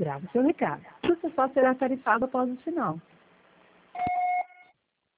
grave seu recado. Você só será tarifado após o sinal.